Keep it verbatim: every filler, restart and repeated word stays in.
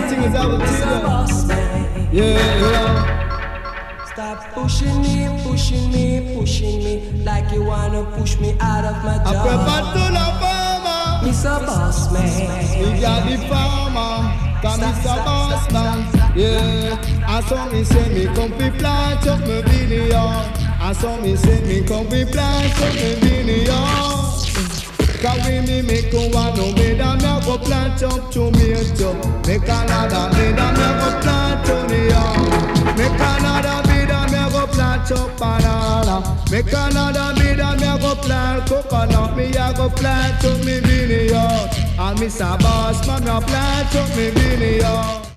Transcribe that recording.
thing is I will tell you. Yeah, yeah. Stop pushing me, pushing me, pushing me, like you wanna push me out of my job. I prepare to the farmer. Mister Boss Man. We got the farmer. Come Mister Boss Man. Yeah. I saw me say me come fi plant up my vineyard. I saw me say me come fi plant up my vineyard. Cause we me make one no me da me go plant up tomato. Make another me da me go plant onion. Make another me da me go plant up banana. Make another me da me go plant coconut. Me a go plant up me vineyard. And Mister Boss Man me a plant up me vineyard.